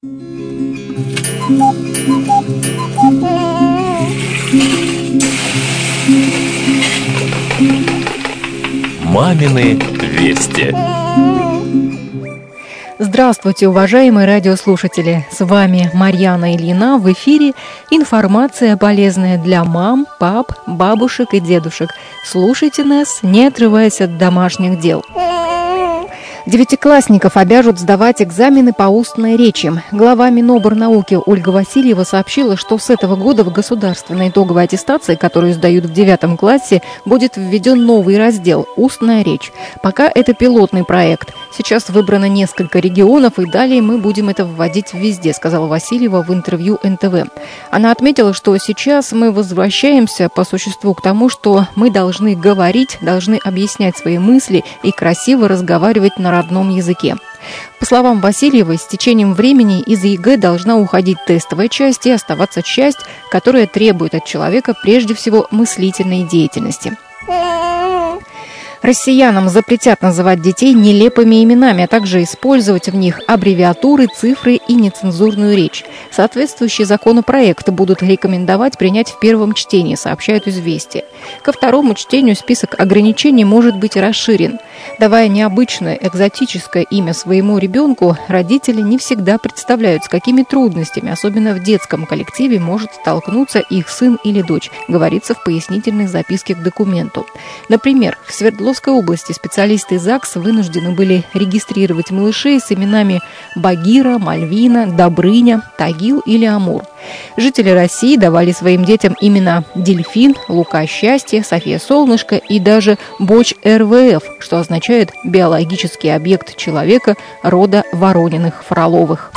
Мамины вести. Здравствуйте, уважаемые радиослушатели! С вами Марьяна Ильина. В эфире информация, полезная для мам, пап, бабушек и дедушек. Слушайте нас, не отрываясь от домашних дел. Девятиклассников обяжут сдавать экзамены по устной речи. Глава Миноборнауки Ольга Васильева сообщила, что с этого года в государственной итоговой аттестации, которую сдают в 9 классе, будет введен новый раздел «Устная речь». Пока это пилотный проект. Сейчас выбрано несколько регионов, и далее мы будем это вводить везде, сказала Васильева в интервью НТВ. Она отметила, что сейчас мы возвращаемся по существу к тому, что мы должны говорить, должны объяснять свои мысли и красиво разговаривать на родном языке. По словам Васильевой, с течением времени из ЕГЭ должна уходить тестовая часть и оставаться часть, которая требует от человека прежде всего мыслительной деятельности. Россиянам запретят называть детей нелепыми именами, а также использовать в них аббревиатуры, цифры и нецензурную речь. Соответствующий законопроект будут рекомендовать принять в первом чтении, сообщают «Известия». Ко второму чтению список ограничений может быть расширен. Давая необычное, экзотическое имя своему ребенку, родители не всегда представляют, с какими трудностями, особенно в детском коллективе, может столкнуться их сын или дочь, говорится в пояснительной записке к документу. Например, в Свердловской области специалисты ЗАГС вынуждены были регистрировать малышей с именами Багира, Мальвина, Добрыня, Тагил или Амур. Жители России давали своим детям имена Дельфин, Лука Счастье, София Солнышко и даже Боч РВФ, что означает биологический объект человека рода Ворониных-Фроловых.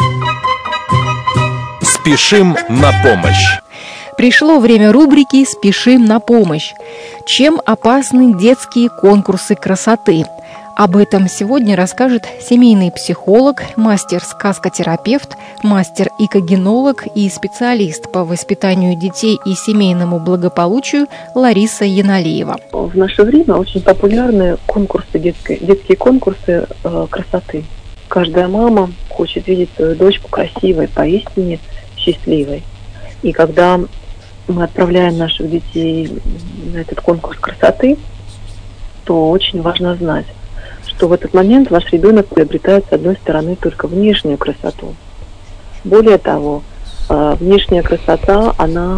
Спешим на помощь. Пришло время рубрики «Спешим на помощь». Чем опасны детские конкурсы красоты? Об этом сегодня расскажет семейный психолог, мастер-сказкотерапевт, мастер-икогенолог и специалист по воспитанию детей и семейному благополучию Лариса Яналиева. В наше время очень популярны конкурсы, детские конкурсы красоты. Каждая мама хочет видеть свою дочку красивой, поистине счастливой. И когда мы отправляем наших детей на этот конкурс красоты, то очень важно знать, что в этот момент ваш ребенок приобретает, с одной стороны, только внешнюю красоту. Более того, внешняя красота, она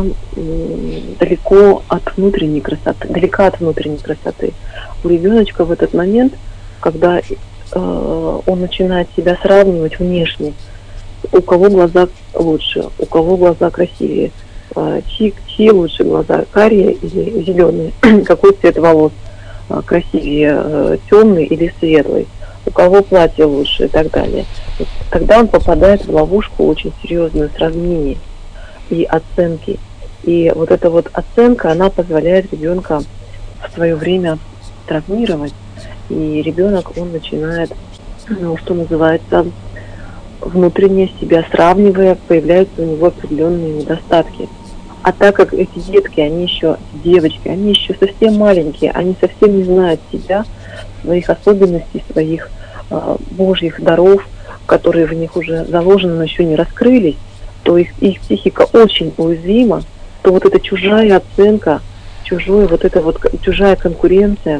далека от внутренней красоты. У ребеночка в этот момент, когда он начинает себя сравнивать внешне, у кого глаза лучше, у кого глаза красивее, чьи лучше глаза, карие или зеленые, какой цвет волос красивее, темный или светлый, у кого платье лучше и так далее. Тогда он попадает в ловушку очень серьезную сравнений и оценки. И вот эта вот оценка, она позволяет ребенка в свое время травмировать. И ребенок, он начинает, что называется, внутренне себя сравнивая, появляются у него определенные недостатки. А так как эти детки, они еще девочки, они еще совсем маленькие, они совсем не знают себя, своих особенностей, своих божьих даров, которые в них уже заложены, но еще не раскрылись, то их психика очень уязвима, то вот эта чужая оценка, чужая конкуренция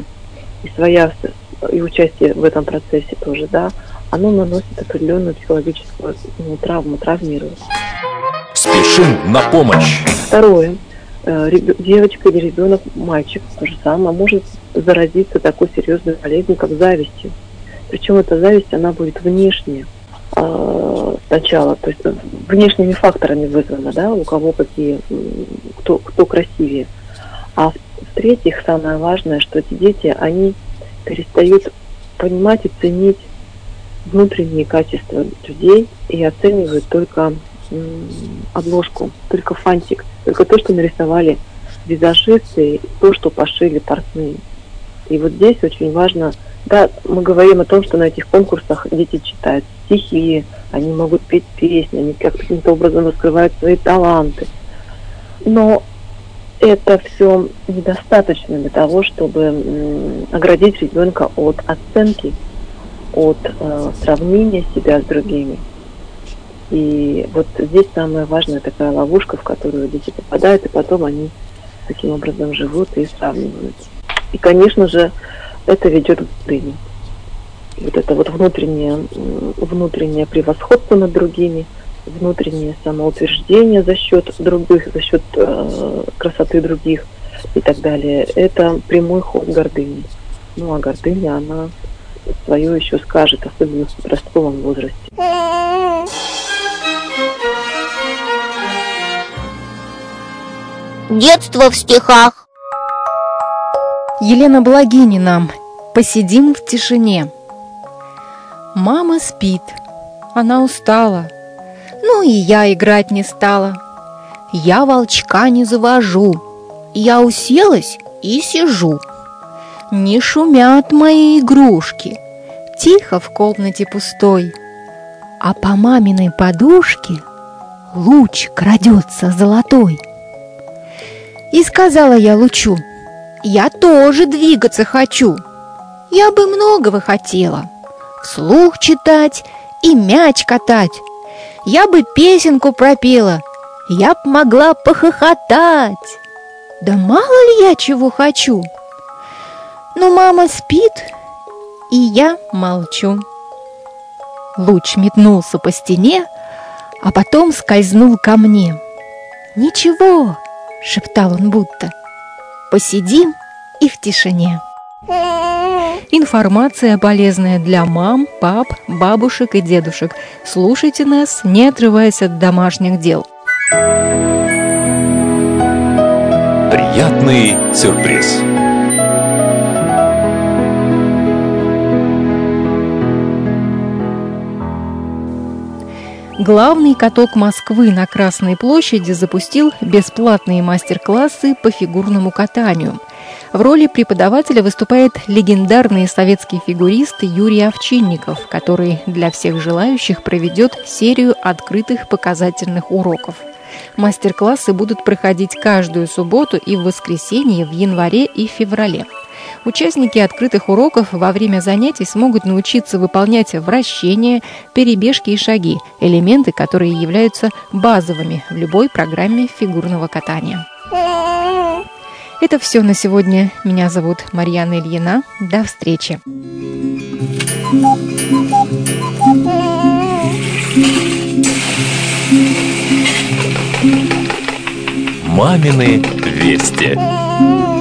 и участие в этом процессе тоже, да, оно наносит определенную психологическую травму, травмирует. Спешим на помощь. Второе. Девочка или ребенок, мальчик, то же самое, может заразиться такой серьезной болезнью, как завистью. Причем эта зависть, она будет внешняя сначала, то есть внешними факторами вызвана, да, у кого какие, кто красивее. А в-третьих, самое важное, что эти дети, они перестают понимать и ценить внутренние качества людей и оценивают только обложку, только фантик, только то, что нарисовали визажисты, то, что пошили портные. И вот здесь очень важно, да, мы говорим о том, что на этих конкурсах дети читают стихи, они могут петь песни, они каким-то образом раскрывают свои таланты. Но это все недостаточно для того, чтобы оградить ребенка от оценки, от сравнения себя с другими. И вот здесь самая важная такая ловушка, в которую дети попадают, и потом они таким образом живут и сравнивают. И, конечно же, это ведет к гордыне. Вот это вот внутреннее превосходство над другими, внутреннее самоутверждение за счет других, за счет красоты других и так далее. Это прямой ход гордыни. Ну, а гордыня, она свое еще скажет, особенно в подростковом возрасте. Детство в стихах. Елена Благинина. «Посидим в тишине». Мама спит, она устала, ну и я играть не стала. Я волчка не завожу, я уселась и сижу. Не шумят мои игрушки, тихо в комнате пустой, а по маминой подушке луч крадется золотой. И сказала я лучу: я тоже двигаться хочу. Я бы многого хотела: вслух читать и мяч катать. Я бы песенку пропела, я б могла похохотать. Да мало ли я чего хочу. Но мама спит, и я молчу. Луч метнулся по стене, а потом скользнул ко мне. «Ничего», — шептал он будто, — «посидим и в тишине». Информация полезная для мам, пап, бабушек и дедушек. Слушайте нас, не отрываясь от домашних дел. Приятный сюрприз. Главный каток Москвы на Красной площади запустил бесплатные мастер-классы по фигурному катанию. В роли преподавателя выступает легендарный советский фигурист Юрий Овчинников, который для всех желающих проведет серию открытых показательных уроков. Мастер-классы будут проходить каждую субботу и в воскресенье в январе и феврале. Участники открытых уроков во время занятий смогут научиться выполнять вращения, перебежки и шаги, элементы, которые являются базовыми в любой программе фигурного катания. Это все на сегодня. Меня зовут Марьяна Ильина. До встречи. Мамины вести.